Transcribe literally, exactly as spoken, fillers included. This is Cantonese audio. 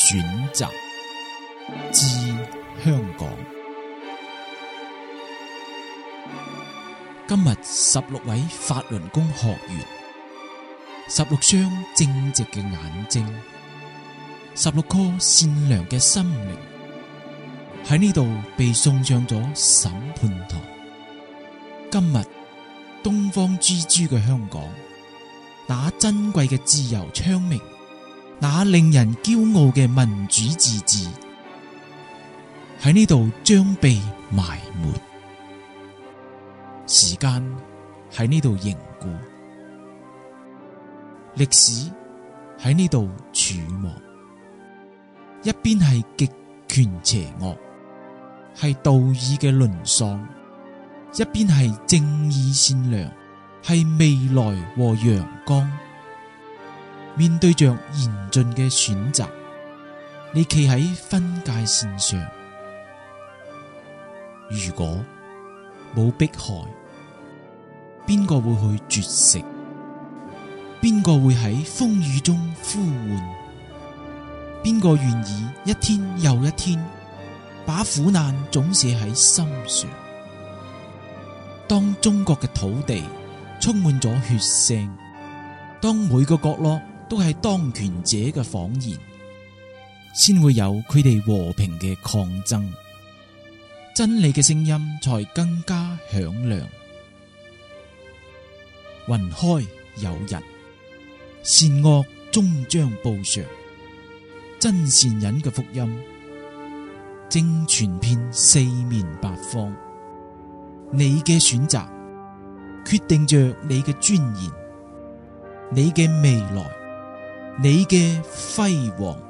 選擇之香港。今日十六位法輪功學員，十六雙正直嘅眼睛，十六顆善良嘅心靈，喺呢度被送上咗審判台。今日東方之珠嘅香港，那珍貴嘅自由昌明，那令人驕傲嘅民主自治，喺呢度將被埋沒。時間喺呢度凝固，歷史喺呢度曙光。一邊係極權邪惡，係道義嘅淪喪；一邊係正義善良，係未來和陽光。面對着嚴峻嘅選擇，你企喺分界線上。如果冇迫害，邊個會去絕食？邊個會喺風雨中呼喚？邊個願意一天又一天把苦難總寫喺心上？當中國嘅土地充滿咗血腥，當每個角落都係當權者嘅謊言，先會有佢哋和平嘅抗爭，真理嘅聲音才更加響亮。雲開有日，善惡終將報償，真善忍嘅福音正傳遍四面八方。你嘅選擇決定着你嘅尊嚴，你嘅未來，你嘅輝煌。